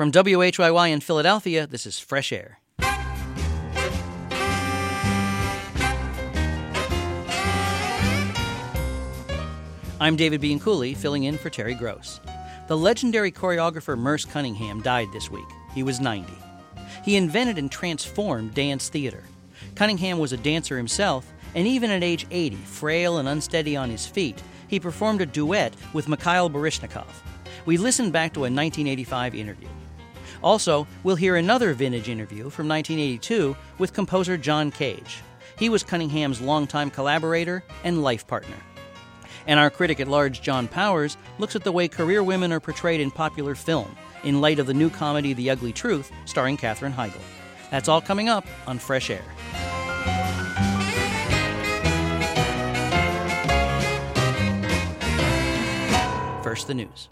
From WHYY in Philadelphia, this is Fresh Air. I'm David Bianculli, filling in for Terry Gross. The legendary choreographer Merce Cunningham died this week. He was 90. He invented and transformed dance theater. Cunningham was a dancer himself, and even at age 80, frail and unsteady on his feet, he performed a duet with Mikhail Baryshnikov. We listened back to a 1985 interview. Also, we'll hear another vintage interview from 1982 with composer John Cage. He was Cunningham's longtime collaborator and life partner. And our critic at large, John Powers, looks at the way career women are portrayed in popular film, in light of the new comedy The Ugly Truth, starring Katherine Heigl. That's all coming up on Fresh Air. First, the news.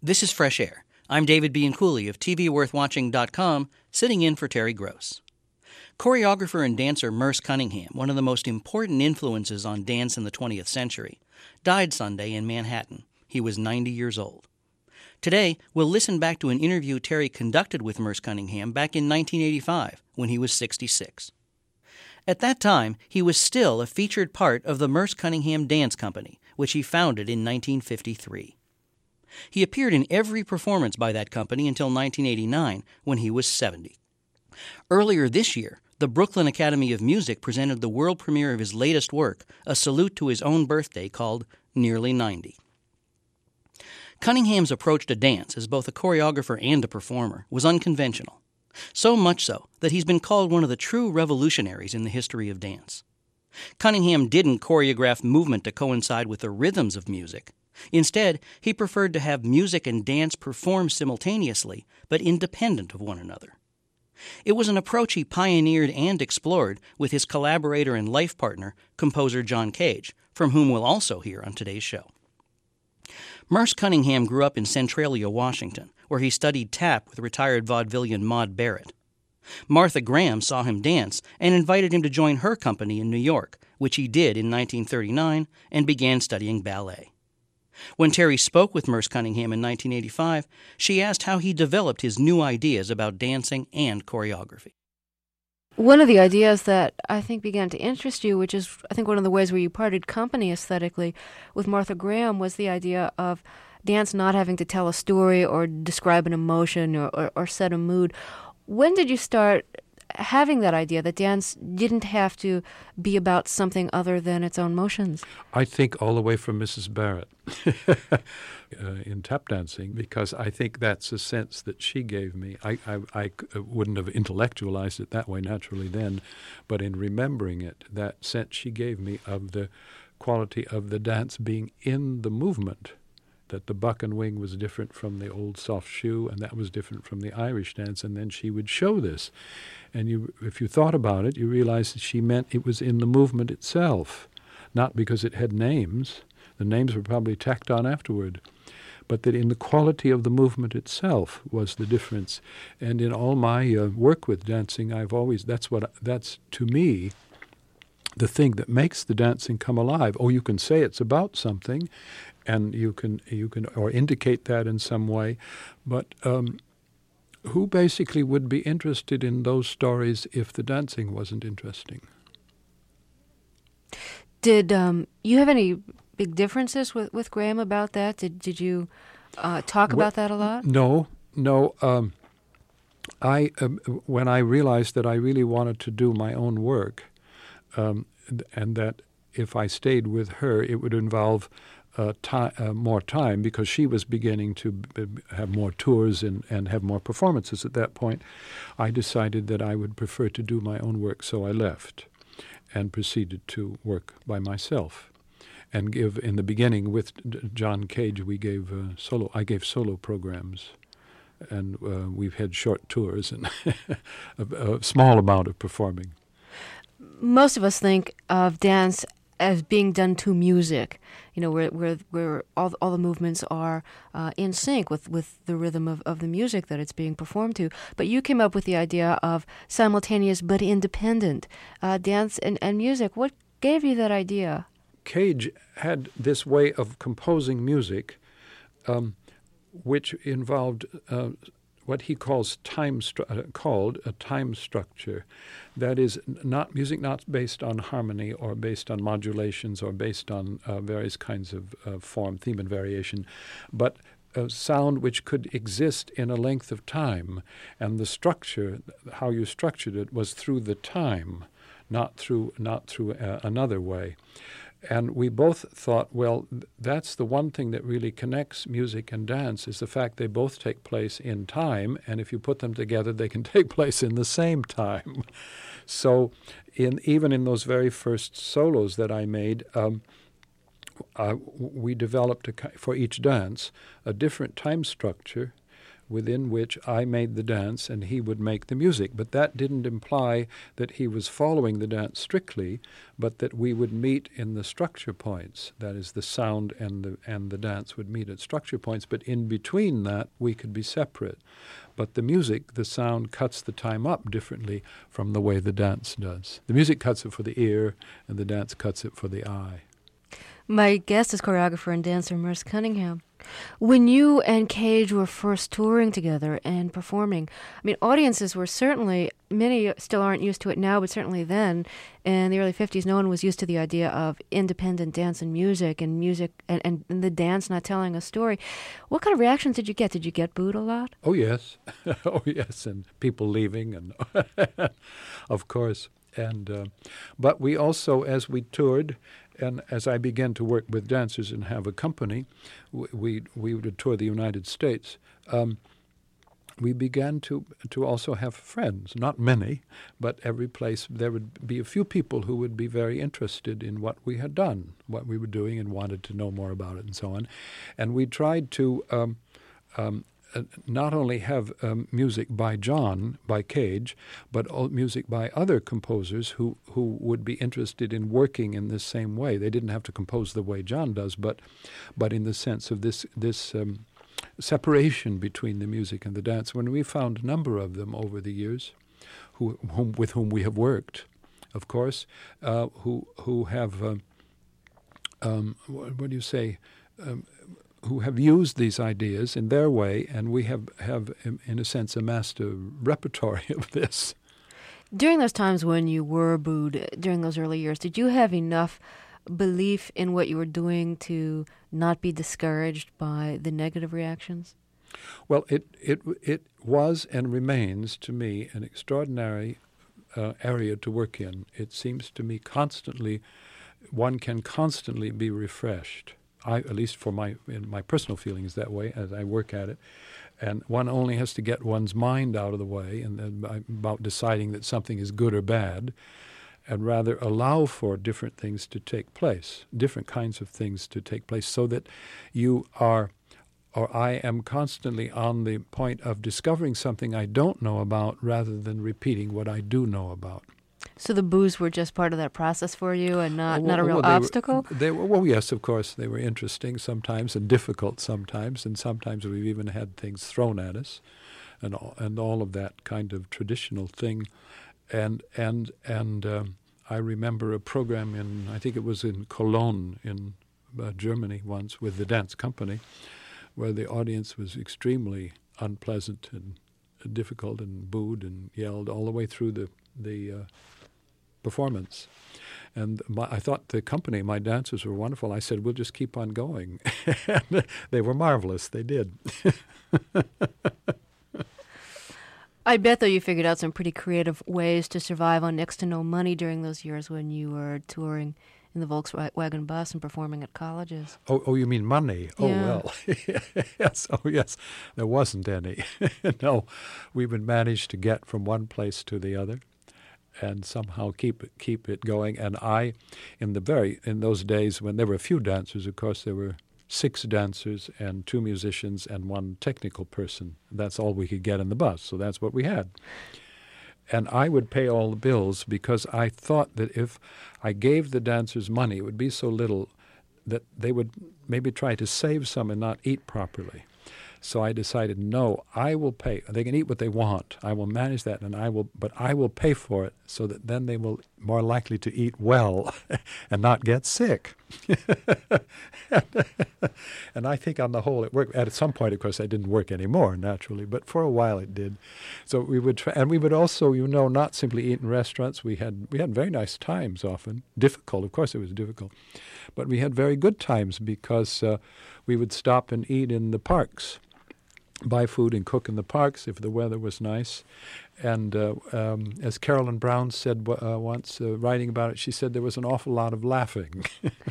This is Fresh Air. I'm David Bianculli of TVWorthWatching.com, sitting in for Terry Gross. Choreographer and dancer Merce Cunningham, one of the most important influences on dance in the 20th century, died Sunday in Manhattan. He was 90 years old. Today, we'll listen back to an interview Terry conducted with Merce Cunningham back in 1985, when he was 66. At that time, he was still a featured part of the Merce Cunningham Dance Company, which he founded in 1953. He appeared in every performance by that company until 1989, when he was 70. Earlier this year, the Brooklyn Academy of Music presented the world premiere of his latest work, a salute to his own birthday called Nearly 90. Cunningham's approach to dance as both a choreographer and a performer was unconventional. So much so that he's been called one of the true revolutionaries in the history of dance. Cunningham didn't choreograph movement to coincide with the rhythms of music. Instead, he preferred to have music and dance perform simultaneously, but independent of one another. It was an approach he pioneered and explored with his collaborator and life partner, composer John Cage, from whom we'll also hear on today's show. Merce Cunningham grew up in Centralia, Washington, where he studied tap with retired vaudevillian Maud Barrett. Martha Graham saw him dance and invited him to join her company in New York, which he did in 1939 and began studying ballet. When Terry spoke with Merce Cunningham in 1985, she asked how he developed his new ideas about dancing and choreography. One of the ideas that I think began to interest you, which is I think one of the ways where you parted company aesthetically with Martha Graham, was the idea of dance not having to tell a story or describe an emotion or set a mood. When did you start having that idea that dance didn't have to be about something other than its own motions? I think all the way from Mrs. Barrett in tap dancing, because I think that's a sense that she gave me. I wouldn't have intellectualized it that way naturally then, but in remembering it, that sense she gave me of the quality of the dance being in the movement, that the buck and wing was different from the old soft shoe, and that was different from the Irish dance, and then she would show this. And if you thought about it, you realized that she meant it was in the movement itself, not because it had names. The names were probably tacked on afterward, but that in the quality of the movement itself was the difference. And in all my work with dancing, that's to me the thing that makes the dancing come alive. Oh, you can say it's about something, and you can or indicate that in some way, but who basically would be interested in those stories if the dancing wasn't interesting? Did you have any big differences with Graham about that? Did you talk about that a lot? No. When I realized that I really wanted to do my own work, and that if I stayed with her, it would involve more time, because she was beginning to have more tours and have more performances at that point, I decided that I would prefer to do my own work, so I left and proceeded to work by myself. And give, in the beginning with John Cage, I gave solo programs, and we've had short tours and a small amount of performing. Most of us think of dance as being done to music, where all the movements are in sync with the rhythm of the music that it's being performed to. But you came up with the idea of simultaneous but independent dance and music. What gave you that idea? Cage had this way of composing music, which involved what he calls called a time structure. That is, music not based on harmony or based on modulations or based on various kinds of form, theme, and variation, but a sound which could exist in a length of time. And the structure, how you structured it, was through the time, not through another way. And we both thought, well, that's the one thing that really connects music and dance, is the fact they both take place in time, and if you put them together, they can take place in the same time. So even in those very first solos that I made, we developed, for each dance, a different time structure, within which I made the dance and he would make the music. But that didn't imply that he was following the dance strictly, but that we would meet in the structure points. That is, the sound and the dance would meet at structure points, but in between that we could be separate. But the music, the sound, cuts the time up differently from the way the dance does. The music cuts it for the ear, and the dance cuts it for the eye. My guest is choreographer and dancer Merce Cunningham. When you and Cage were first touring together and performing, I mean, audiences were certainly, many still aren't used to it now, but certainly then, in the early 50s, no one was used to the idea of independent dance and music and the dance not telling a story. What kind of reactions did you get? Did you get booed a lot? Oh, yes. Oh, yes, and people leaving, and of course. And but we also, as we toured, and as I began to work with dancers and have a company, we would tour the United States. We began to also have friends, not many, but every place there would be a few people who would be very interested in what we had done, what we were doing, and wanted to know more about it and so on. And we tried to not only have music by John, by Cage, but music by other composers who would be interested in working in this same way. They didn't have to compose the way John does, but in the sense of this separation between the music and the dance. When we found a number of them over the years, with whom we have worked, of course, who have what do you say? Who have used these ideas in their way, and we have in a sense amassed a repertoire of this. During those times when you were booed, during those early years, did you have enough belief in what you were doing to not be discouraged by the negative reactions? Well, it was and remains to me an extraordinary area to work in. It seems to me one can constantly be refreshed. At least in my personal feelings that way as I work at it. And one only has to get one's mind out of the way about deciding that something is good or bad, and rather allow for different things to take place, different kinds of things to take place, so that you are, or I am constantly on the point of discovering something I don't know about rather than repeating what I do know about. So the boos were just part of that process for you and not a real obstacle? Well, yes, of course. They were interesting sometimes and difficult sometimes, and sometimes we've even had things thrown at us and all of that kind of traditional thing. And I remember a program I think it was in Cologne in Germany once with the dance company, where the audience was extremely unpleasant and difficult and booed and yelled all the way through the performance. And I thought the company, my dancers were wonderful. I said, we'll just keep on going. And they were marvelous. They did. I bet, though, you figured out some pretty creative ways to survive on next to no money during those years when you were touring in the Volkswagen bus and performing at colleges. Oh, you mean money? Yeah. Oh, well, yes. Oh, yes. There wasn't any. No, we would manage to get from one place to the other and somehow keep it going. And in those days when there were a few dancers, of course, there were 6 dancers and 2 musicians and 1 technical person. That's all we could get in the bus, so that's what we had. And I would pay all the bills because I thought that if I gave the dancers money, it would be so little that they would maybe try to save some and not eat properly. So I decided, no, I will pay. They can eat what they want. I will manage that, but I will pay for it so that then they will more likely to eat well and not get sick. And I think on the whole it worked. At some point, of course, it didn't work anymore, naturally, but for a while it did. So we would try, and we would also, not simply eat in restaurants. We had very nice times often. Difficult, of course it was difficult. But we had very good times because we would stop and eat in the parks. Buy food and cook in the parks if the weather was nice. And as Carolyn Brown said once, writing about it, she said there was an awful lot of laughing.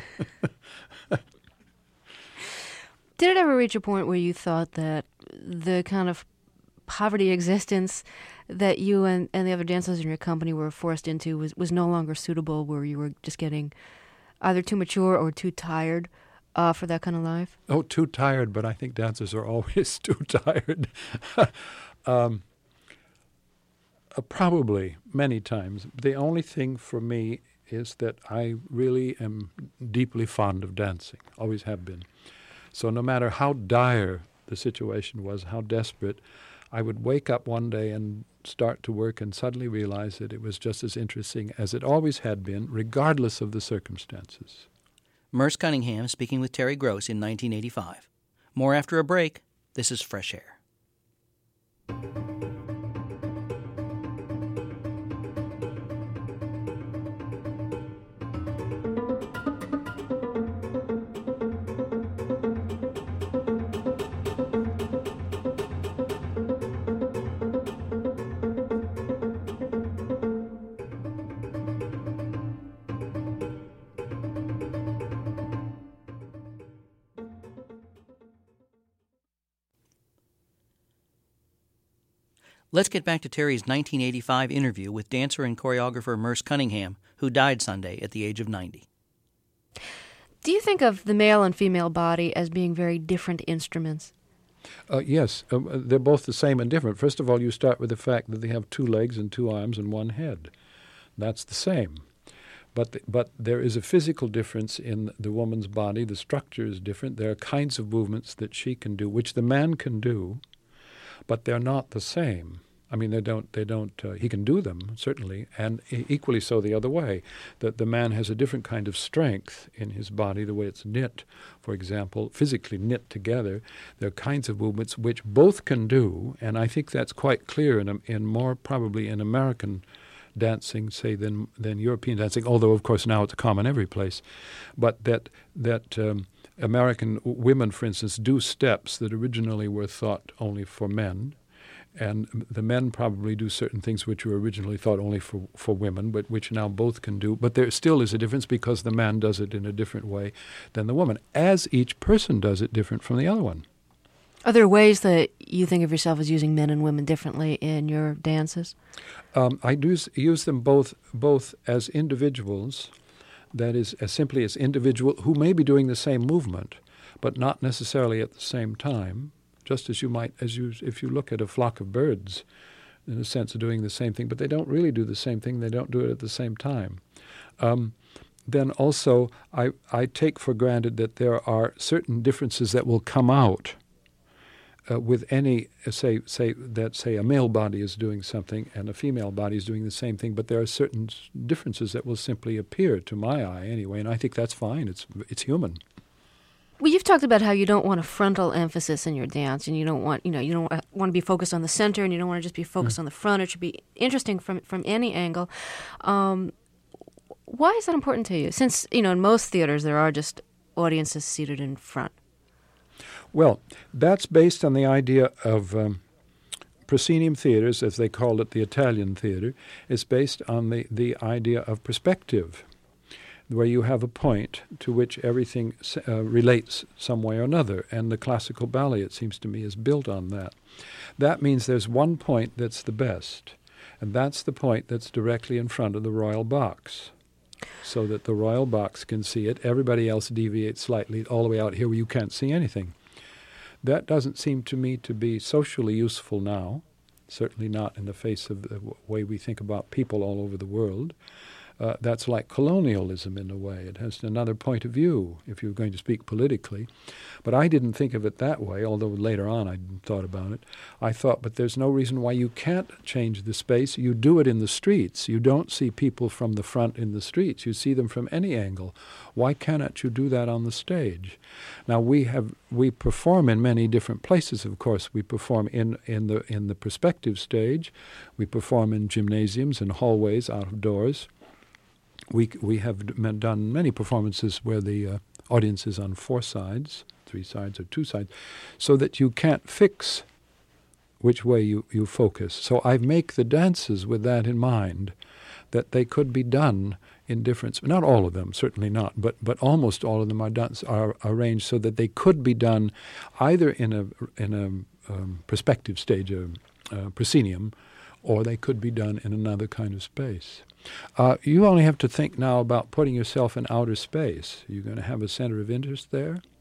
Did it ever reach a point where you thought that the kind of poverty existence that you and the other dancers in your company were forced into was no longer suitable, where you were just getting either too mature or too tired for that kind of life? Oh, too tired, but I think dancers are always too tired. Probably, many times. The only thing for me is that I really am deeply fond of dancing, always have been. So no matter how dire the situation was, how desperate, I would wake up one day and start to work and suddenly realize that it was just as interesting as it always had been, regardless of the circumstances. Merce Cunningham speaking with Terry Gross in 1985. More after a break. This is Fresh Air. Let's get back to Terry's 1985 interview with dancer and choreographer Merce Cunningham, who died Sunday at the age of 90. Do you think of the male and female body as being very different instruments? Yes, they're both the same and different. First of all, you start with the fact that they have 2 legs and 2 arms and 1 head. That's the same. But there is a physical difference in the woman's body. The structure is different. There are kinds of movements that she can do, which the man can do, but they're not the same. I mean, they don't. He can do them, certainly, and equally so the other way, that the man has a different kind of strength in his body, the way it's knit, for example, physically knit together. There are kinds of movements which both can do, and I think that's quite clear in more probably in American dancing, say, than European dancing, although, of course, now it's common every place. But that American women, for instance, do steps that originally were thought only for men, and the men probably do certain things which were originally thought only for women, but which now both can do. But there still is a difference because the man does it in a different way than the woman, as each person does it different from the other one. Are there ways that you think of yourself as using men and women differently in your dances? I do use them both as individuals, that is, as simply as individual who may be doing the same movement, but not necessarily at the same time. Just as you might, if you look at a flock of birds, in a sense of doing the same thing, but they don't really do the same thing. They don't do it at the same time. Then also, I take for granted that there are certain differences that will come out with any, say a male body is doing something and a female body is doing the same thing, but there are certain differences that will simply appear to my eye anyway, and I think that's fine. It's human. Well, you've talked about how you don't want a frontal emphasis in your dance, and you don't want to be focused on the center, and you don't want to just be focused on the front. It should be interesting from any angle. Why is that important to you? Since in most theaters there are just audiences seated in front. Well, that's based on the idea of proscenium theaters, as they call it, the Italian theater. It's based on the idea of perspective, where you have a point to which everything relates some way or another, and the classical ballet, it seems to me, is built on that. That means there's one point that's the best, and that's the point that's directly in front of the royal box, so that the royal box can see it. Everybody else deviates slightly all the way out here where you can't see anything. That doesn't seem to me to be socially useful now, certainly not in the face of the way we think about people all over the world. That's like colonialism in a way. It has another point of view, if you're going to speak politically. But I didn't think of it that way, although later on I thought about it. I thought, but there's no reason why you can't change the space. You do it in the streets. You don't see people from the front in the streets. You see them from any angle. Why cannot you do that on the stage? Now, we perform in many different places, of course. We perform in the perspective stage. We perform in gymnasiums and hallways out of doors. We have done many performances where the audience is on 4 sides, 3 sides or 2 sides, so that you can't fix which way you focus. So I make the dances with that in mind, that they could be done in different, not all of them, certainly not, but almost all of them are arranged so that they could be done either in a perspective stage, proscenium, or they could be done in another kind of space. You only have to think now about putting yourself in outer space. You're going to have a center of interest there.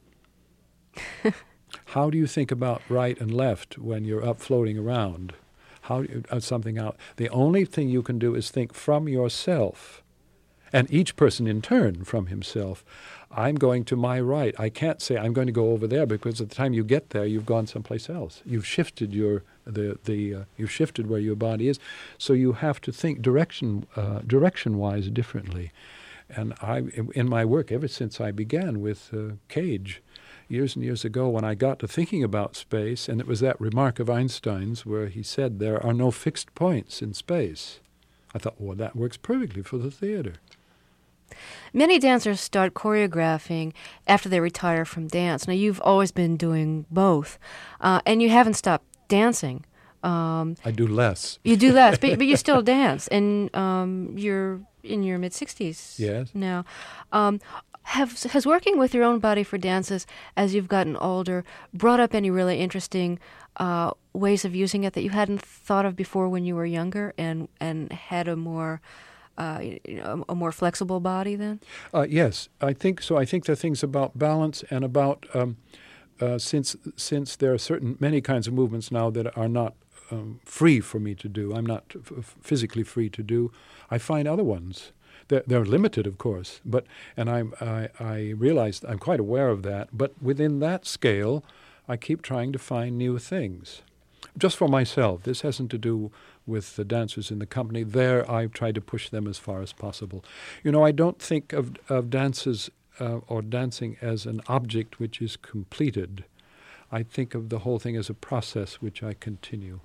How do you think about right and left when you're up floating around? How something out? The only thing you can do is think from yourself, and each person in turn from himself. I'm going to my right. I can't say I'm going to go over there, because at the time you get there, you've gone someplace else. You've shifted you've shifted where your body is, so you have to think direction-wise differently. And in my work, ever since I began with Cage, years and years ago, when I got to thinking about space, and it was that remark of Einstein's where he said there are no fixed points in space, I thought, well, that works perfectly for the theater. Many dancers start choreographing after they retire from dance. Now, you've always been doing both, and you haven't stopped dancing. I do less. You do less, but you still dance, and you're in your mid-60s Yes. now. Has working with your own body for dances as you've gotten older brought up any really interesting ways of using it that you hadn't thought of before when you were younger, and had a more a more flexible body then? Yes, I think so. I think there are things about balance and about since there are many kinds of movements now that are not free for me to do. I'm not physically free to do. I find other ones. They're limited, of course, and I realize I'm quite aware of that. But within that scale, I keep trying to find new things. Just for myself. This hasn't to do with the dancers in the company. There, I've tried to push them as far as possible. I don't think of dances or dancing as an object which is completed. I think of the whole thing as a process which I continue.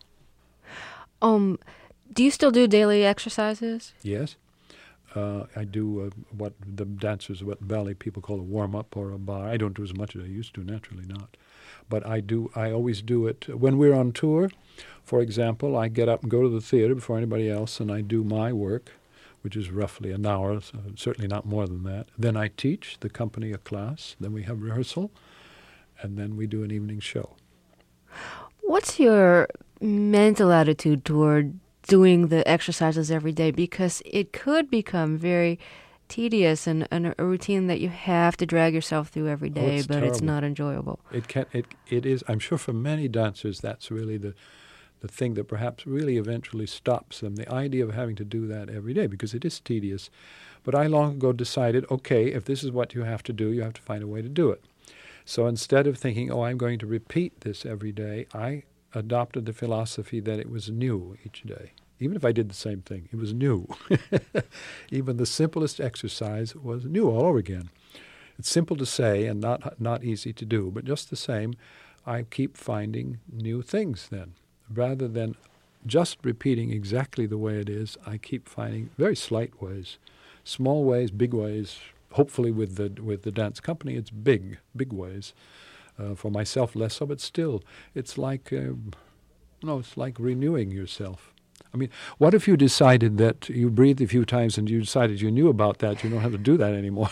Do you still do daily exercises? Yes. I do what the dancers, what ballet people call a warm-up or a bar. I don't do as much as I used to, naturally not. But I always do it. When we're on tour, for example, I get up and go to the theater before anybody else, and I do my work, which is roughly an hour, so certainly not more than that. Then I teach the company a class. Then we have rehearsal, and then we do an evening show. What's your mental attitude toward doing the exercises every day? Because it could become very tedious and a routine that you have to drag yourself through every day, but terrible. It's not enjoyable. It is. I'm sure for many dancers that's really the thing that perhaps really eventually stops them, the idea of having to do that every day, because it is tedious. But I long ago decided, okay, if this is what you have to do, you have to find a way to do it. So instead of thinking, I'm going to repeat this every day, I adopted the philosophy that it was new each day. Even if I did the same thing, it was new. Even the simplest exercise was new all over again. It's simple to say and not easy to do, but just the same, I keep finding new things then. Rather than just repeating exactly the way it is, I keep finding very slight ways, small ways, big ways. Hopefully with the dance company, it's big ways. For myself, less so, but still, it's like renewing yourself. I mean, what if you decided that you breathed a few times and you decided you knew about that, you don't have to do that anymore?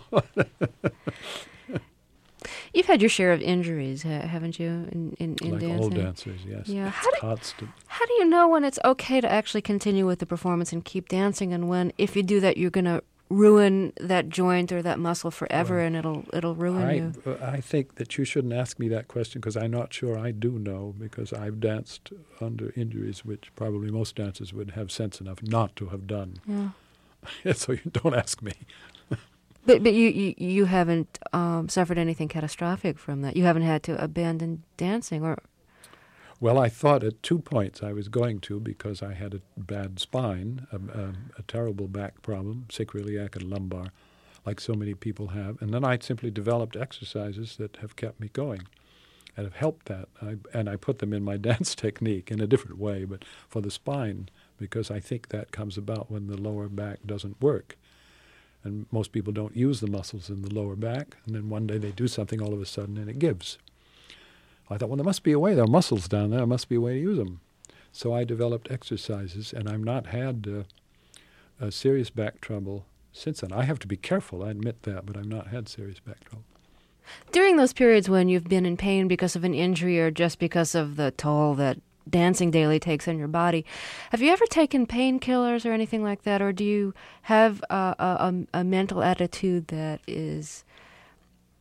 You've had your share of injuries, haven't you, in like dancing? All dancers, yes. Yeah. Constant. How do you know when it's okay to actually continue with the performance and keep dancing, and when, if you do that, you're going to ruin that joint or that muscle forever, and it'll ruin you? I think that you shouldn't ask me that question, because I'm not sure I do know, because I've danced under injuries which probably most dancers would have sense enough not to have done. Yeah. So you don't ask me. But you haven't suffered anything catastrophic from that. You haven't had to abandon dancing, or? Well, I thought at 2 points I was going to, because I had a bad spine, a terrible back problem, sacroiliac and lumbar, like so many people have. And then I simply developed exercises that have kept me going and have helped that. And I put them in my dance technique in a different way, but for the spine, because I think that comes about when the lower back doesn't work. And most people don't use the muscles in the lower back, and then one day they do something all of a sudden and it gives. I thought, well, there must be a way. There are muscles down there. There must be a way to use them. So I developed exercises, and I've not had a serious back trouble since then. I have to be careful, I admit that, but I've not had serious back trouble. During those periods when you've been in pain because of an injury or just because of the toll that dancing daily takes on your body, have you ever taken painkillers or anything like that, or do you have a mental attitude that is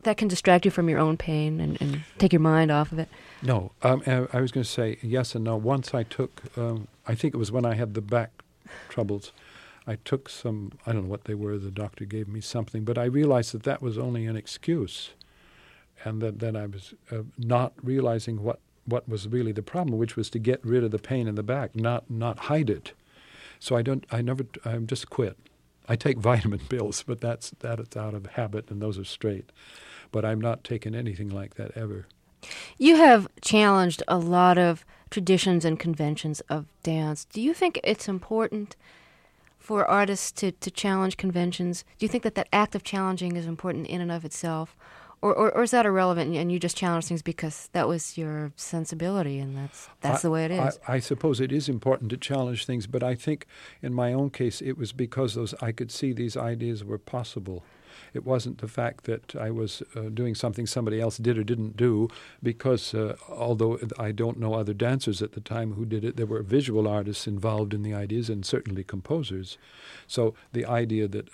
that can distract you from your own pain and take your mind off of it? No. I was going to say yes and no. Once I took, I think it was when I had the back troubles, I took some, I don't know what they were, the doctor gave me something, but I realized that was only an excuse, and that I was not realizing what was really the problem, which was to get rid of the pain in the back, not hide it. So I just quit. I take vitamin pills, but that's out of habit, and those are straight. But I'm not taking anything like that ever. You have challenged a lot of traditions and conventions of dance. Do you think it's important for artists to challenge conventions? Do you think that act of challenging is important in and of itself? Or is that irrelevant and you just challenge things because that was your sensibility and that's the way it is? I suppose it is important to challenge things, but I think in my own case it was because I could see these ideas were possible. It wasn't the fact that I was doing something somebody else did or didn't do, because although I don't know other dancers at the time who did it, there were visual artists involved in the ideas and certainly composers. So the idea that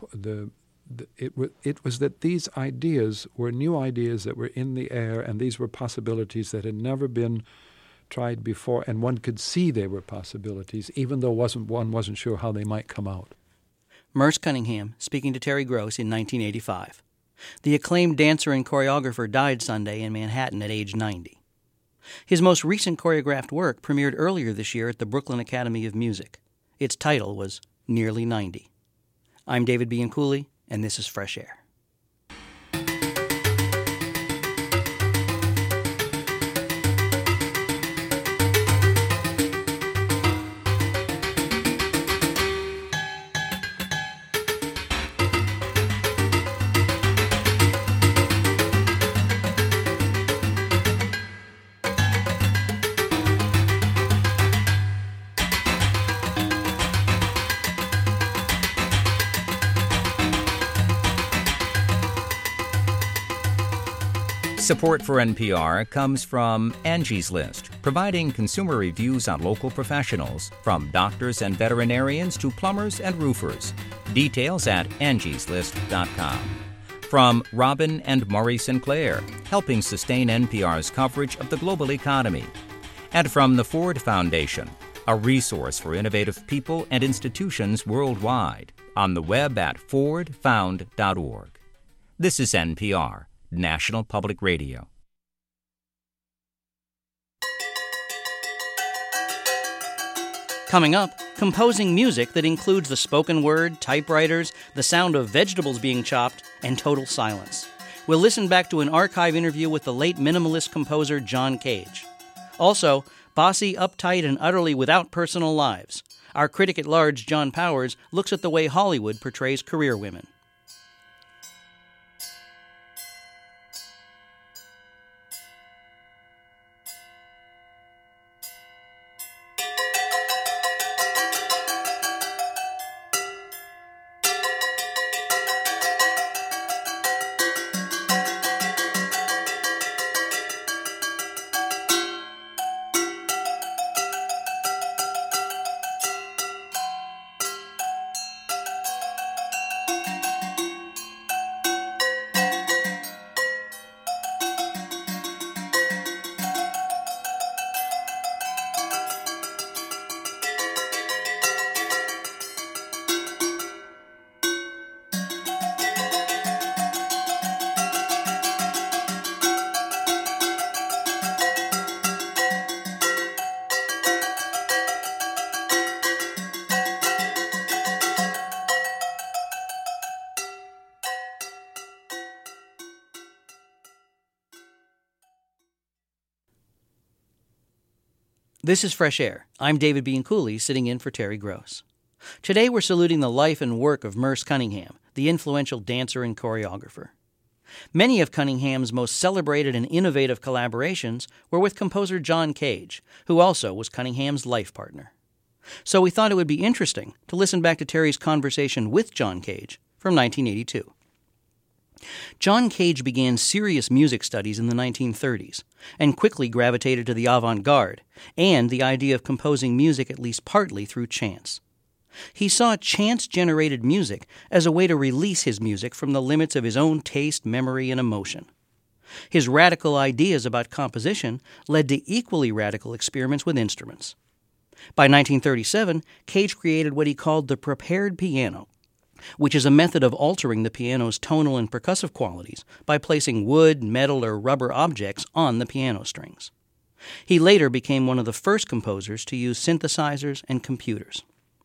it was that these ideas were new ideas that were in the air, and these were possibilities that had never been tried before, and one could see they were possibilities, even though one wasn't sure how they might come out. Merce Cunningham speaking to Terry Gross in 1985. The acclaimed dancer and choreographer died Sunday in Manhattan at age 90. His most recent choreographed work premiered earlier this year at the Brooklyn Academy of Music. Its title was Nearly 90. I'm David Bianculli, and this is Fresh Air. Support for NPR comes from Angie's List, providing consumer reviews on local professionals, from doctors and veterinarians to plumbers and roofers. Details at angieslist.com. From Robin and Murray Sinclair, helping sustain NPR's coverage of the global economy. And from the Ford Foundation, a resource for innovative people and institutions worldwide, on the web at fordfound.org. This is NPR, National Public Radio. Coming up, composing music that includes the spoken word, typewriters, the sound of vegetables being chopped, and total silence. We'll listen back to an archive interview with the late minimalist composer John Cage. Also, bossy, uptight, and utterly without personal lives. Our critic at large, John Powers, looks at the way Hollywood portrays career women. This is Fresh Air. I'm David Bianculli, sitting in for Terry Gross. Today we're saluting the life and work of Merce Cunningham, the influential dancer and choreographer. Many of Cunningham's most celebrated and innovative collaborations were with composer John Cage, who also was Cunningham's life partner. So we thought it would be interesting to listen back to Terry's conversation with John Cage from 1982. John Cage began serious music studies in the 1930s and quickly gravitated to the avant-garde and the idea of composing music at least partly through chance. He saw chance-generated music as a way to release his music from the limits of his own taste, memory, and emotion. His radical ideas about composition led to equally radical experiments with instruments. By 1937, Cage created what he called the prepared piano, which is a method of altering the piano's tonal and percussive qualities by placing wood, metal, or rubber objects on the piano strings. He later became one of the first composers to use synthesizers and computers.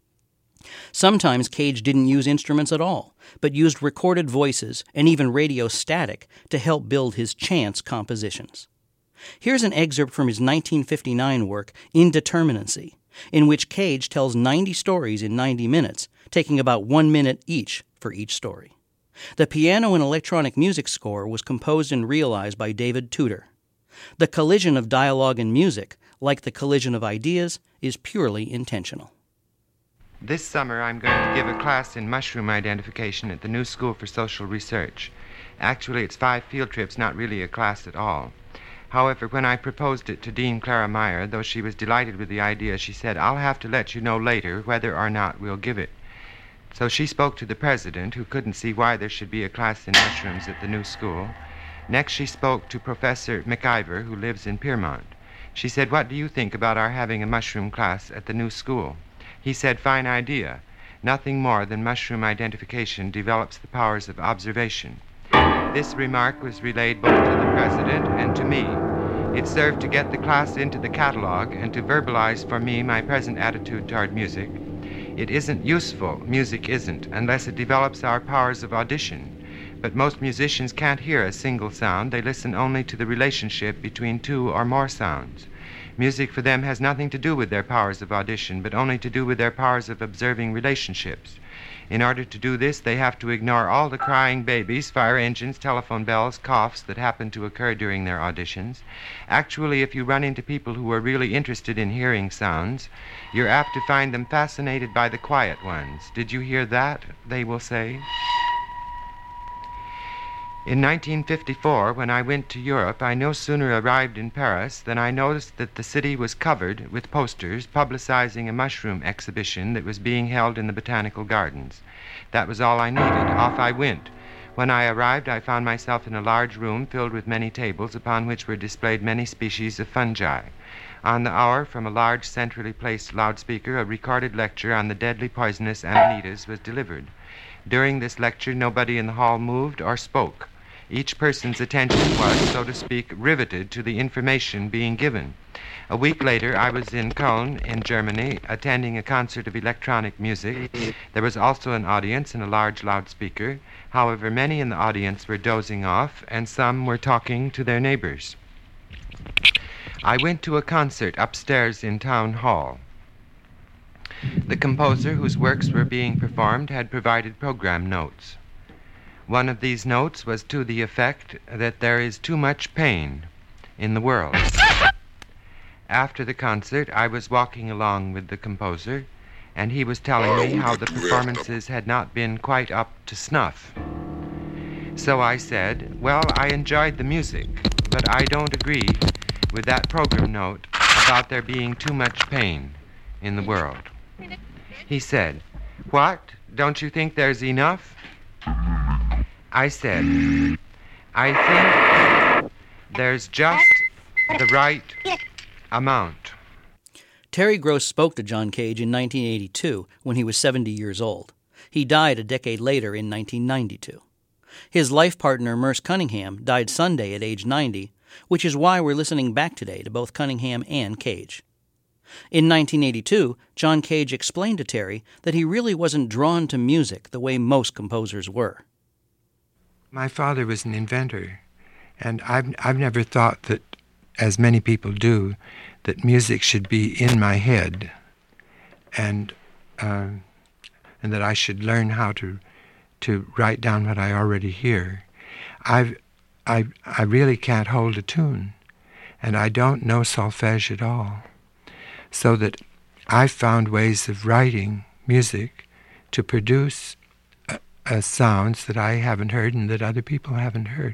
Sometimes Cage didn't use instruments at all, but used recorded voices and even radio static to help build his chance compositions. Here's an excerpt from his 1959 work, Indeterminacy, in which Cage tells 90 stories in 90 minutes, taking about 1 minute each for each story. The piano and electronic music score was composed and realized by David Tudor. The collision of dialogue and music, like the collision of ideas, is purely intentional. This summer I'm going to give a class in mushroom identification at the New School for Social Research. Actually, it's 5 field trips, not really a class at all. However, when I proposed it to Dean Clara Meyer, though she was delighted with the idea, she said, "I'll have to let you know later whether or not we'll give it." So she spoke to the president, who couldn't see why there should be a class in mushrooms at the new school. Next, she spoke to Professor McIver, who lives in Piermont. She said, "What do you think about our having a mushroom class at the new school?" He said, "Fine idea. Nothing more than mushroom identification develops the powers of observation." This remark was relayed both to the president and to me. It served to get the class into the catalog and to verbalize for me my present attitude toward music. It isn't useful, music isn't, unless it develops our powers of audition. But most musicians can't hear a single sound. They listen only to the relationship between 2 or more sounds. Music for them has nothing to do with their powers of audition, but only to do with their powers of observing relationships. In order to do this, they have to ignore all the crying babies, fire engines, telephone bells, coughs that happen to occur during their auditions. Actually, if you run into people who are really interested in hearing sounds, you're apt to find them fascinated by the quiet ones. "Did you hear that?" they will say. In 1954, when I went to Europe, I no sooner arrived in Paris than I noticed that the city was covered with posters publicizing a mushroom exhibition that was being held in the Botanical Gardens. That was all I needed. Off I went. When I arrived, I found myself in a large room filled with many tables upon which were displayed many species of fungi. On the hour, from a large centrally placed loudspeaker, a recorded lecture on the deadly poisonous amanitas was delivered. During this lecture, nobody in the hall moved or spoke. Each person's attention was, so to speak, riveted to the information being given. A week later, I was in Köln, in Germany, attending a concert of electronic music. There was also an audience and a large loudspeaker. However, many in the audience were dozing off, and some were talking to their neighbors. I went to a concert upstairs in Town Hall. The composer whose works were being performed had provided program notes. One of these notes was to the effect that there is too much pain in the world. After the concert, I was walking along with the composer, and he was telling me how the performances had not been quite up to snuff. So I said, "Well, I enjoyed the music, but I don't agree with that program note about there being too much pain in the world." He said, "What? Don't you think there's enough?" I said, "I think there's just the right amount." Terry Gross spoke to John Cage in 1982 when he was 70 years old. He died a decade later in 1992. His life partner, Merce Cunningham, died Sunday at age 90, which is why we're listening back today to both Cunningham and Cage. In 1982, John Cage explained to Terry that he really wasn't drawn to music the way most composers were. My father was an inventor, and I've never thought that, as many people do, that music should be in my head, and that I should learn how to write down what I already hear. I really can't hold a tune, and I don't know solfège at all, so that I've found ways of writing music to produce sounds that I haven't heard and that other people haven't heard.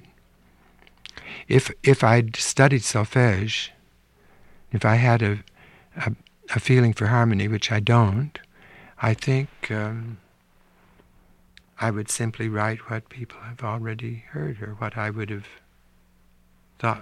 If I'd studied solfège, if I had a feeling for harmony, which I don't, I think I would simply write what people have already heard, or what I would have thought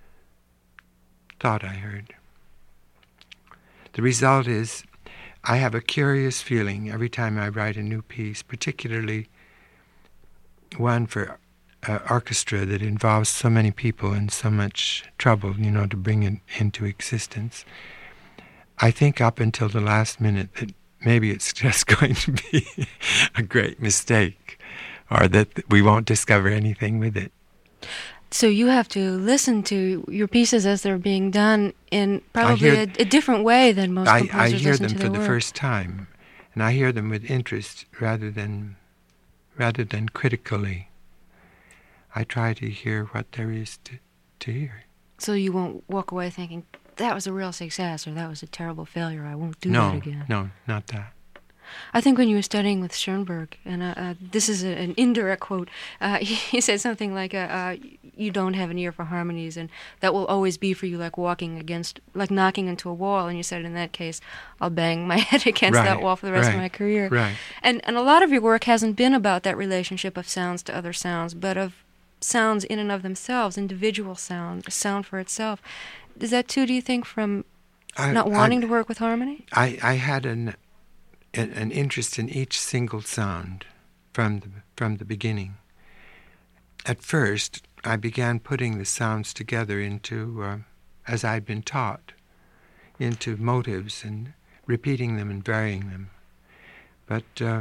I heard. The result is I have a curious feeling every time I write a new piece, particularly one for orchestra that involves so many people and so much trouble, to bring it into existence. I think up until the last minute that maybe it's just going to be a great mistake, or that we won't discover anything with it. So you have to listen to your pieces as they're being done in probably a different way than most composers I hear listen them to for their the work. first time, and I hear them with interest rather than critically. I try to hear what there is to hear. So you won't walk away thinking, that was a real success, or that was a terrible failure, I won't do that again. No, not that. I think when you were studying with Schoenberg, and this is an indirect quote, he said something like, you don't have an ear for harmonies, and that will always be for you like knocking into a wall. And you said, in that case, I'll bang my head against that wall for the rest of my career. Right. And a lot of your work hasn't been about that relationship of sounds to other sounds, but of sounds in and of themselves, individual sound for itself. Is that too, do you think, from not wanting to work with harmony? I had an interest in each single sound from the beginning. At first, I began putting the sounds together into, as I'd been taught, into motives and repeating them and varying them. But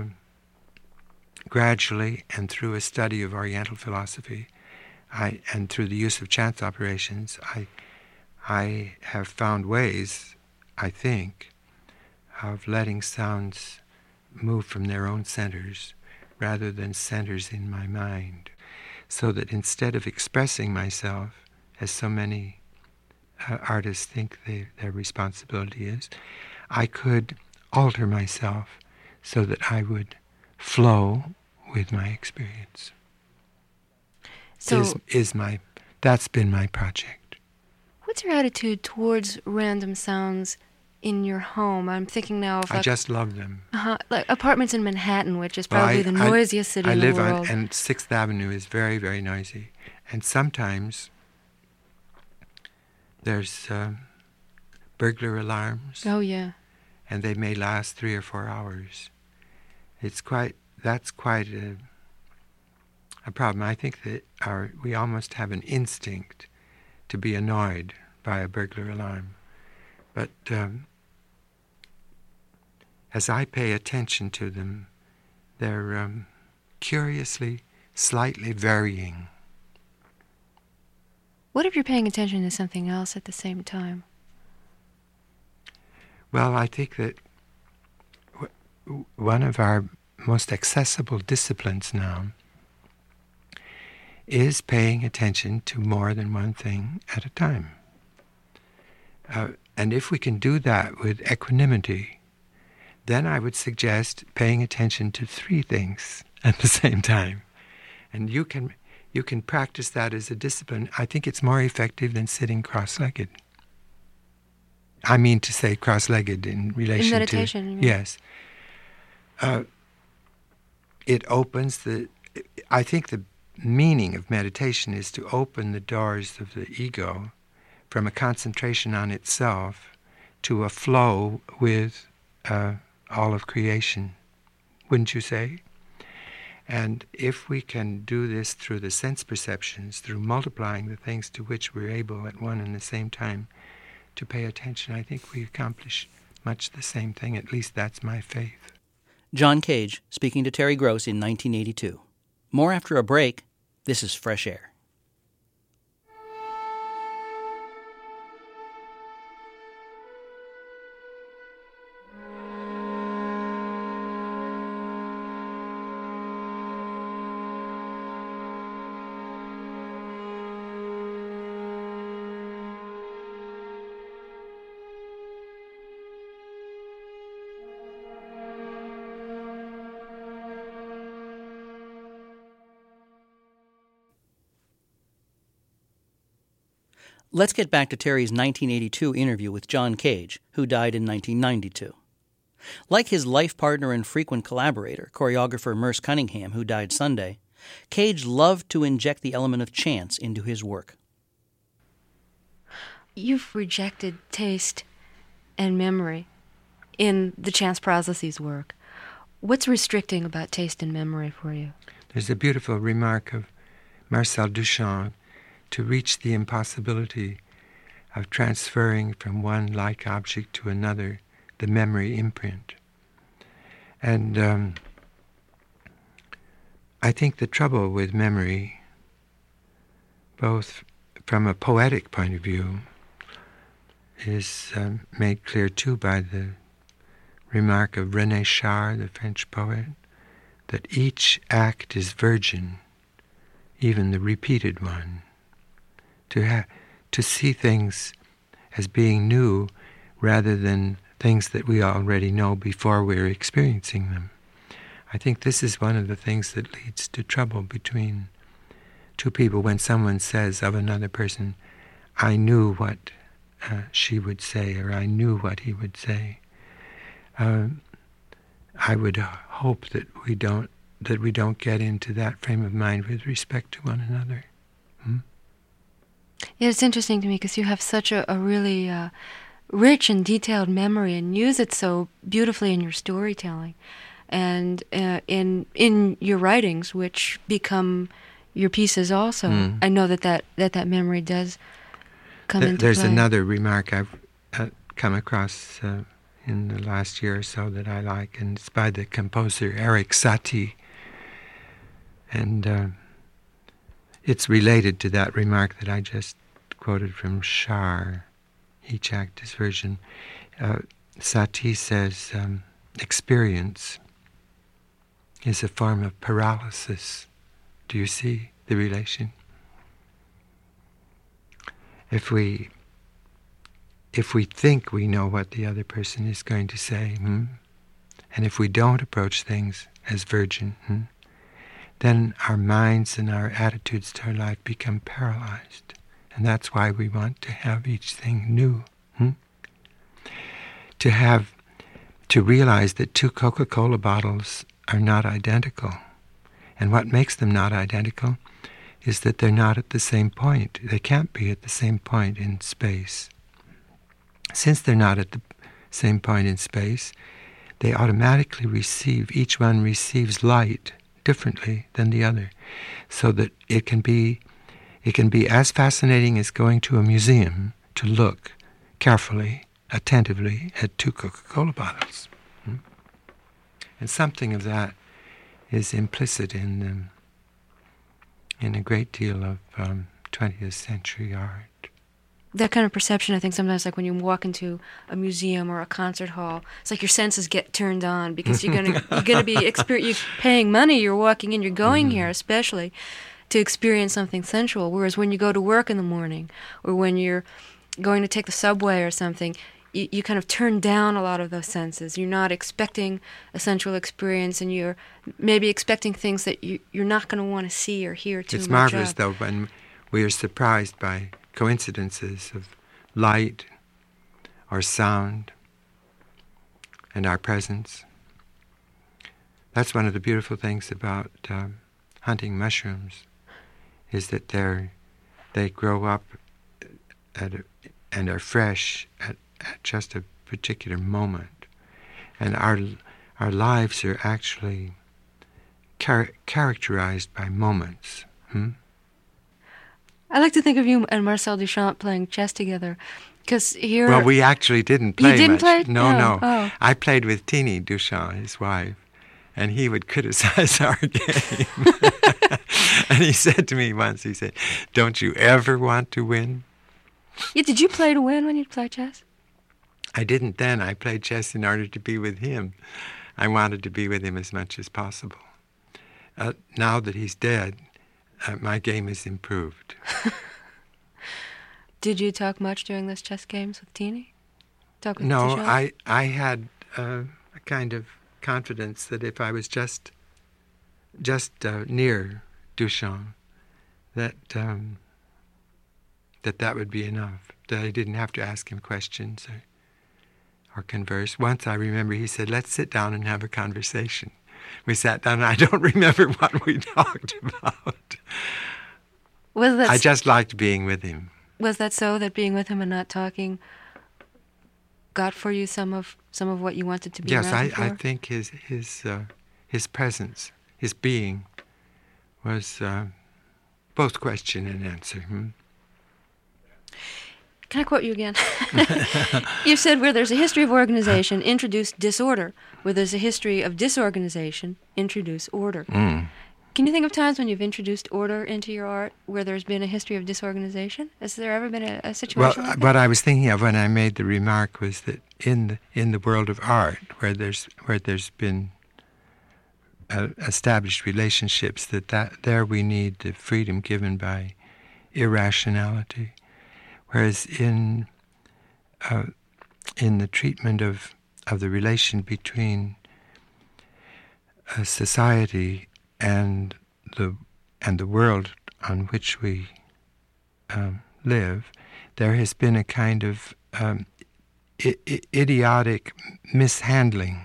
gradually, and through a study of Oriental philosophy, and through the use of chance operations, I have found ways, I think, of letting sounds move from their own centers rather than centers in my mind, so that instead of expressing myself, as so many artists think their responsibility is, I could alter myself so that I would flow with my experience. So That's been my project. What's your attitude towards random sounds in your home? I'm thinking now of I just love them. Like apartments in Manhattan, which is probably the noisiest city in the world. I live and 6th Avenue is very, very noisy. And sometimes there's burglar alarms. Oh, yeah. And they may last 3 or 4 hours. That's quite a problem. I think that we almost have an instinct to be annoyed by a burglar alarm. But as I pay attention to them, they're curiously, slightly varying. What if you're paying attention to something else at the same time? Well, I think that one of our most accessible disciplines now is paying attention to more than one thing at a time. And if we can do that with equanimity, then I would suggest paying attention to 3 things at the same time. And you can practice that as a discipline. I think it's more effective than sitting cross-legged. I mean to say cross-legged in relation to... In meditation, you mean? Yes. It opens I think the meaning of meditation is to open the doors of the ego from a concentration on itself to a flow with all of creation, wouldn't you say? And if we can do this through the sense perceptions, through multiplying the things to which we're able at one and the same time to pay attention, I think we accomplish much the same thing. At least that's my faith. John Cage speaking to Terry Gross in 1982. More after a break. This is Fresh Air. Let's get back to Terry's 1982 interview with John Cage, who died in 1992. Like his life partner and frequent collaborator, choreographer Merce Cunningham, who died Sunday, Cage loved to inject the element of chance into his work. You've rejected taste and memory in the Chance Processes work. What's restricting about taste and memory for you? There's a beautiful remark of Marcel Duchamp to reach the impossibility of transferring from one like object to another the memory imprint. And I think the trouble with memory, both from a poetic point of view, is made clear too by the remark of René Char, the French poet, that each act is virgin, even the repeated one. To see things as being new rather than things that we already know before we're experiencing them. I think this is one of the things that leads to trouble between two people when someone says of another person, I knew what she would say, or I knew what he would say. I would hope that we don't get into that frame of mind with respect to one another. Yeah, it's interesting to me because you have such a really rich and detailed memory and use it so beautifully in your storytelling and in your writings, which become your pieces also. I know that memory does come into play. There's another remark I've come across in the last year or so that I like, and it's by the composer Erik Satie. And it's related to that remark that I just quoted from Char, each act is virgin. Satie says, experience is a form of paralysis. Do you see the relation? If we think we know what the other person is going to say, and if we don't approach things as virgin, then our minds and our attitudes to our life become paralyzed. And that's why we want to have each thing new. To realize that two Coca-Cola bottles are not identical. And what makes them not identical is that they're not at the same point. They can't be at the same point in space. Since they're not at the same point in space, they automatically each one receives light differently than the other, so that it can be as fascinating as going to a museum to look carefully, attentively at two Coca-Cola bottles. And something of that is implicit in a great deal of 20th century art. That kind of perception, I think sometimes, like when you walk into a museum or a concert hall, it's like your senses get turned on because you're gonna be you're paying money. You're walking in. You're going here, especially to experience something sensual. Whereas when you go to work in the morning, or when you're going to take the subway or something, you kind of turn down a lot of those senses. You're not expecting a sensual experience, and you're maybe expecting things that you're not going to want to see or hear too much of. It's marvelous, though, when we are surprised by coincidences of light or sound and our presence. That's one of the beautiful things about hunting mushrooms, is that they grow up and are fresh at just a particular moment. And our lives are actually characterized by moments. I like to think of you and Marcel Duchamp playing chess together, because here... Well, we actually didn't play much. You didn't play? No. Oh. I played with Tini Duchamp, his wife, and he would criticize our game. And he said to me once, he said, don't you ever want to win? Yeah, did you play to win when you play chess? I didn't then. I played chess in order to be with him. I wanted to be with him as much as possible. Now that he's dead, my game has improved. Did you talk much during those chess games with Tini? Talk with No, Duchamp? I had a kind of confidence that if I was just near Duchamp, that would be enough. That I didn't have to ask him questions or converse. Once I remember he said, let's sit down and have a conversation. We sat down, and I don't remember what we talked about. I just liked being with him. Was that so, that being with him and not talking got for you some of what you wanted to be around him for? Yes, I think his presence, his being, was both question and answer. Can I quote you again? You said, where there's a history of organization, introduce disorder. Where there's a history of disorganization, introduce order. Can you think of times when you've introduced order into your art where there's been a history of disorganization? Has there ever been a situation like that? What I was thinking of when I made the remark was that in the world of art, where there's been established relationships, that there we need the freedom given by irrationality. Whereas in the treatment of the relation between society and the world on which we live, there has been a kind of idiotic mishandling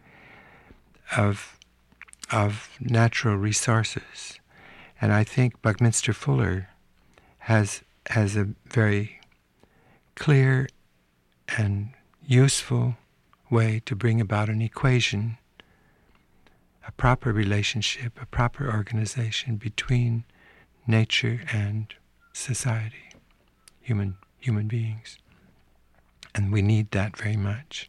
of natural resources, and I think Buckminster Fuller has a very clear and useful way to bring about an equation, a proper relationship, a proper organization between nature and society, human beings. And we need that very much.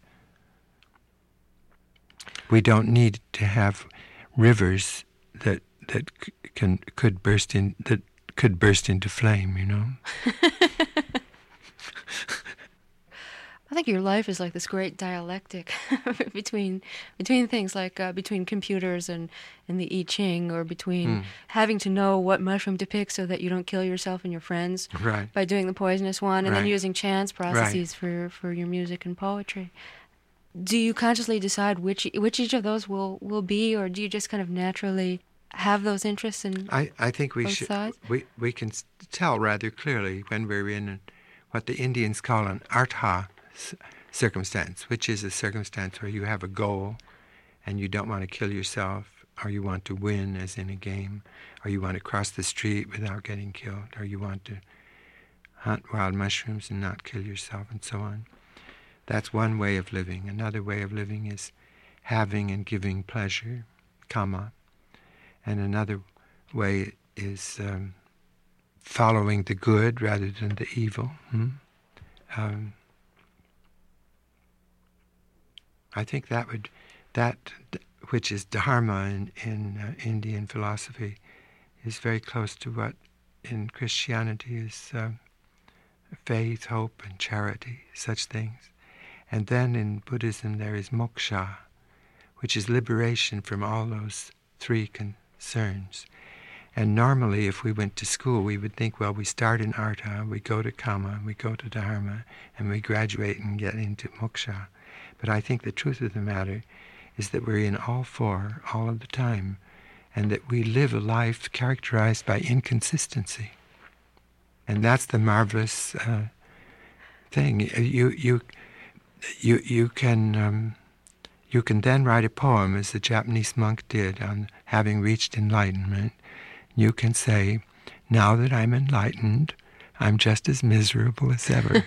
We don't need to have rivers that could burst into flame, you know. I think your life is like this great dialectic between things like between computers and the I Ching, or between having to know what mushroom to pick so that you don't kill yourself and your friends by doing the poisonous one, and then using chance processes for your music and poetry. Do you consciously decide which each of those will be, or do you just kind of naturally have those interests in I think we should. sides? We can tell rather clearly when we're in what the Indians call an artha circumstance, which is a circumstance where you have a goal and you don't want to kill yourself, or you want to win, as in a game, or you want to cross the street without getting killed, or you want to hunt wild mushrooms and not kill yourself, and so on. That's one way of living. Another way of living is having and giving pleasure, kama. And another way is following the good rather than the evil. I think that which is dharma in Indian philosophy, is very close to what in Christianity is faith, hope, and charity, such things. And then in Buddhism there is moksha, which is liberation from all those three concerns. And normally if we went to school, we would think, well, we start in artha, we go to kama, we go to dharma, and we graduate and get into moksha. But I think the truth of the matter is that we're in all four all of the time, and that we live a life characterized by inconsistency. And that's the marvelous thing. You can then write a poem, as the Japanese monk did, on having reached enlightenment. You can say, now that I'm enlightened, I'm just as miserable as ever.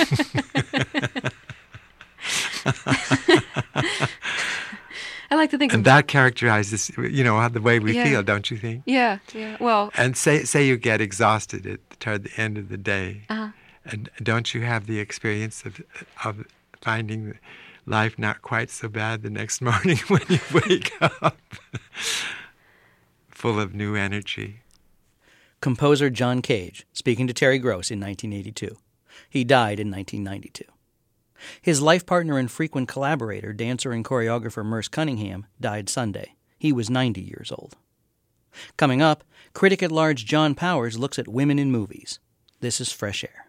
I like to think and that characterizes, the way we feel, don't you think? Yeah. Well, and say you get exhausted toward the end of the day. And don't you have the experience of finding life not quite so bad the next morning when you wake up, full of new energy? Composer John Cage, speaking to Terry Gross in 1982. He died in 1992. His life partner and frequent collaborator, dancer and choreographer Merce Cunningham, died Sunday. He was 90 years old. Coming up, critic at large John Powers looks at women in movies. This is Fresh Air.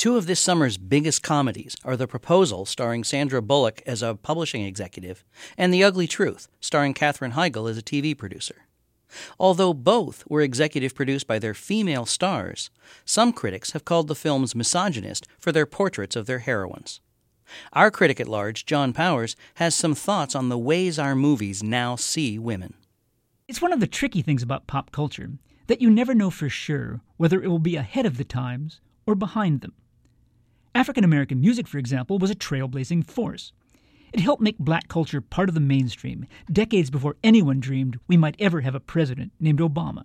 Two of this summer's biggest comedies are The Proposal, starring Sandra Bullock as a publishing executive, and The Ugly Truth, starring Katherine Heigl as a TV producer. Although both were executive produced by their female stars, some critics have called the films misogynist for their portraits of their heroines. Our critic at large, John Powers, has some thoughts on the ways our movies now see women. It's one of the tricky things about pop culture, that you never know for sure whether it will be ahead of the times or behind them. African-American music, for example, was a trailblazing force. It helped make black culture part of the mainstream, decades before anyone dreamed we might ever have a president named Obama.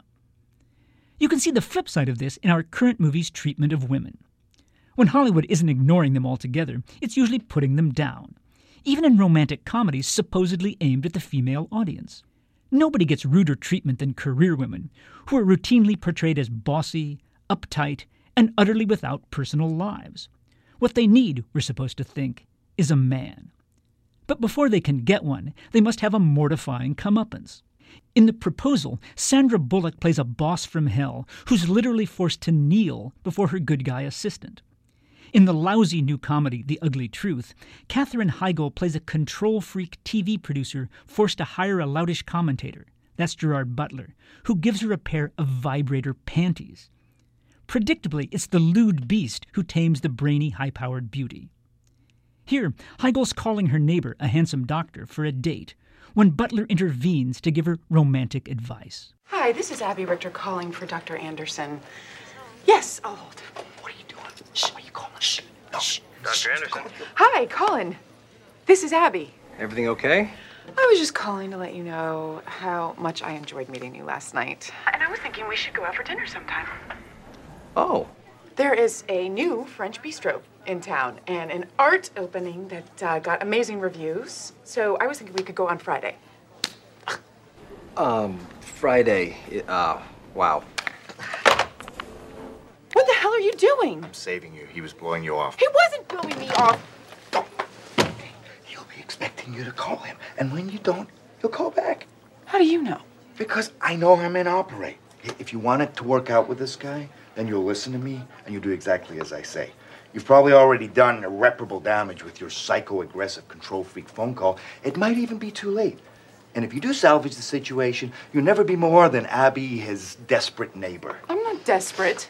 You can see the flip side of this in our current movies' treatment of women. When Hollywood isn't ignoring them altogether, it's usually putting them down, even in romantic comedies supposedly aimed at the female audience. Nobody gets ruder treatment than career women, who are routinely portrayed as bossy, uptight, and utterly without personal lives. What they need, we're supposed to think, is a man. But before they can get one, they must have a mortifying comeuppance. In The Proposal, Sandra Bullock plays a boss from hell who's literally forced to kneel before her good guy assistant. In the lousy new comedy The Ugly Truth, Katherine Heigl plays a control-freak TV producer forced to hire a loutish commentator, that's Gerard Butler, who gives her a pair of vibrator panties. Predictably, it's the lewd beast who tames the brainy, high-powered beauty. Here, Heigl's calling her neighbor, a handsome doctor, for a date, when Butler intervenes to give her romantic advice. Hi, this is Abby Richter calling for Dr. Anderson. Yes, I'll hold. What are you doing? Shh, are you calling? Shh, no. Shh. Dr. Anderson. Hi, Colin. This is Abby. Everything okay? I was just calling to let you know how much I enjoyed meeting you last night. And I was thinking we should go out for dinner sometime. Oh. There is a new French bistro in town and an art opening that got amazing reviews. So I was thinking we could go on Friday. Friday. Wow. What the hell are you doing? I'm saving you. He was blowing you off. He wasn't blowing me off. He'll be expecting you to call him. And when you don't, he'll call back. How do you know? Because I know how men operate. If you want it to work out with this guy, then you'll listen to me and you'll do exactly as I say. You've probably already done irreparable damage with your psycho-aggressive control freak phone call. It might even be too late. And if you do salvage the situation, you'll never be more than Abby, his desperate neighbor. I'm not desperate.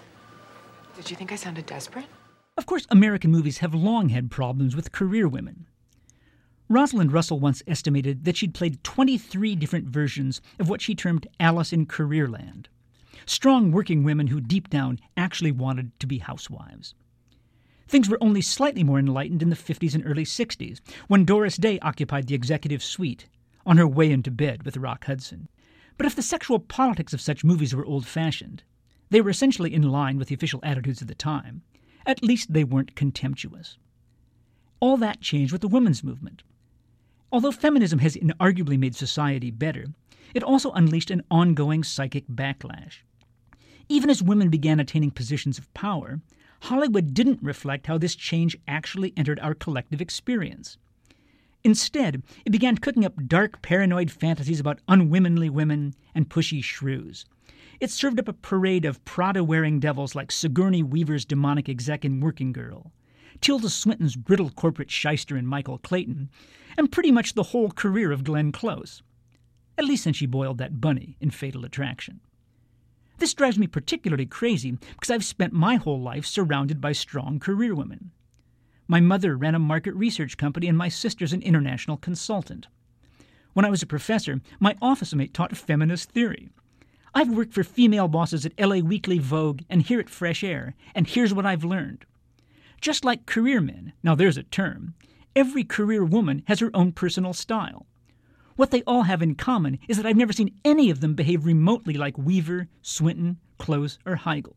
Did you think I sounded desperate? Of course, American movies have long had problems with career women. Rosalind Russell once estimated that she'd played 23 different versions of what she termed Alice in Careerland. Strong working women who deep down actually wanted to be housewives. Things were only slightly more enlightened in the 50s and early 60s, when Doris Day occupied the executive suite, on her way into bed with Rock Hudson. But if the sexual politics of such movies were old-fashioned, they were essentially in line with the official attitudes of the time. At least they weren't contemptuous. All that changed with the women's movement. Although feminism has inarguably made society better, it also unleashed an ongoing psychic backlash. Even as women began attaining positions of power, Hollywood didn't reflect how this change actually entered our collective experience. Instead, it began cooking up dark, paranoid fantasies about unwomanly women and pushy shrews. It served up a parade of Prada-wearing devils like Sigourney Weaver's demonic exec in Working Girl, Tilda Swinton's brittle corporate shyster in Michael Clayton, and pretty much the whole career of Glenn Close, at least since she boiled that bunny in Fatal Attraction. This drives me particularly crazy because I've spent my whole life surrounded by strong career women. My mother ran a market research company and my sister's an international consultant. When I was a professor, my office mate taught feminist theory. I've worked for female bosses at LA Weekly, Vogue, and here at Fresh Air, and here's what I've learned. Just like career men, now there's a term, every career woman has her own personal style. What they all have in common is that I've never seen any of them behave remotely like Weaver, Swinton, Close, or Heigl.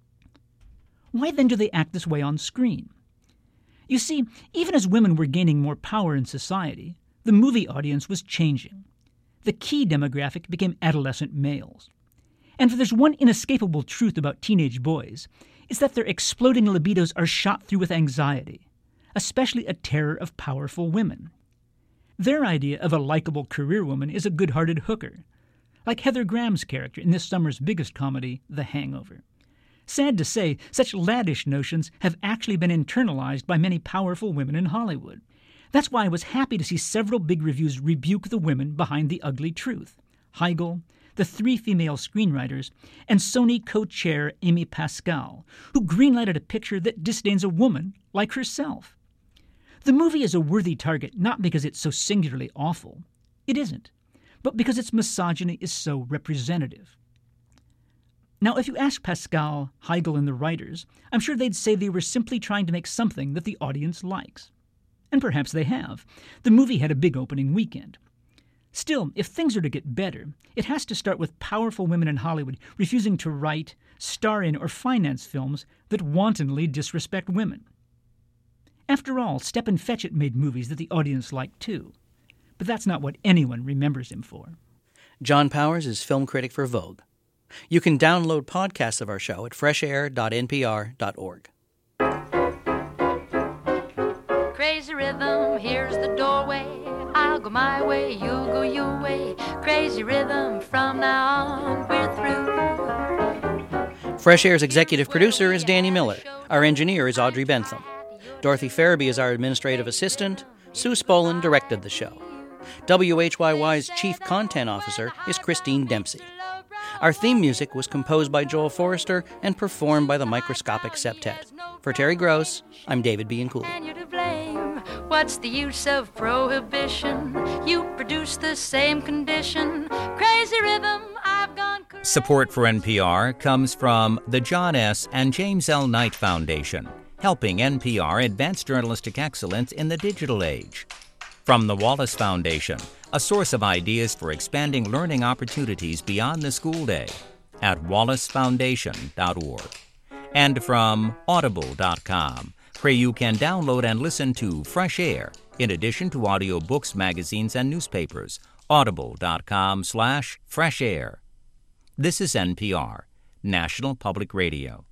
Why then do they act this way on screen? You see, even as women were gaining more power in society, the movie audience was changing. The key demographic became adolescent males. And if there's one inescapable truth about teenage boys, it's that their exploding libidos are shot through with anxiety, especially a terror of powerful women. Their idea of a likable career woman is a good-hearted hooker, like Heather Graham's character in this summer's biggest comedy, The Hangover. Sad to say, such laddish notions have actually been internalized by many powerful women in Hollywood. That's why I was happy to see several big reviews rebuke the women behind The Ugly Truth: Heigl, the 3 female screenwriters, and Sony co-chair Amy Pascal, who greenlighted a picture that disdains a woman like herself. The movie is a worthy target not because it's so singularly awful. It isn't. But because its misogyny is so representative. Now, if you ask Pascal, Heigl, and the writers, I'm sure they'd say they were simply trying to make something that the audience likes. And perhaps they have. The movie had a big opening weekend. Still, if things are to get better, it has to start with powerful women in Hollywood refusing to write, star in, or finance films that wantonly disrespect women. After all, Stepin Fetchit made movies that the audience liked too. But that's not what anyone remembers him for. John Powers is film critic for Vogue. You can download podcasts of our show at freshair.npr.org. Crazy rhythm, here's the doorway. I'll go my way, you'll go your way. Crazy rhythm, from now on, we're through. Fresh Air's executive producer is Danny Miller. Our engineer is Audrey Bentham. Dorothy Farabee is our administrative assistant. Sue Spolin directed the show. WHYY's chief content officer is Christine Dempsey. Our theme music was composed by Joel Forrester and performed by the Microscopic Septet. For Terry Gross, I'm David B. Cooley. What's the use of prohibition? You produce the same condition. Crazy rhythm, I've gone... Support for NPR comes from the John S. and James L. Knight Foundation, helping NPR advance journalistic excellence in the digital age. From the Wallace Foundation, a source of ideas for expanding learning opportunities beyond the school day at wallacefoundation.org. And from Audible.com, where you can download and listen to Fresh Air, in addition to audiobooks, magazines, and newspapers. Audible.com/Fresh Air. This is NPR, National Public Radio.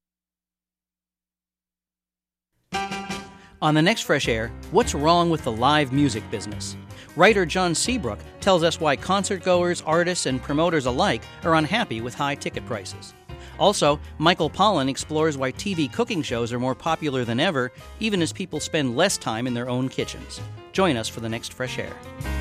On the next Fresh Air, what's wrong with the live music business? Writer John Seabrook tells us why concertgoers, artists, and promoters alike are unhappy with high ticket prices. Also, Michael Pollan explores why TV cooking shows are more popular than ever, even as people spend less time in their own kitchens. Join us for the next Fresh Air.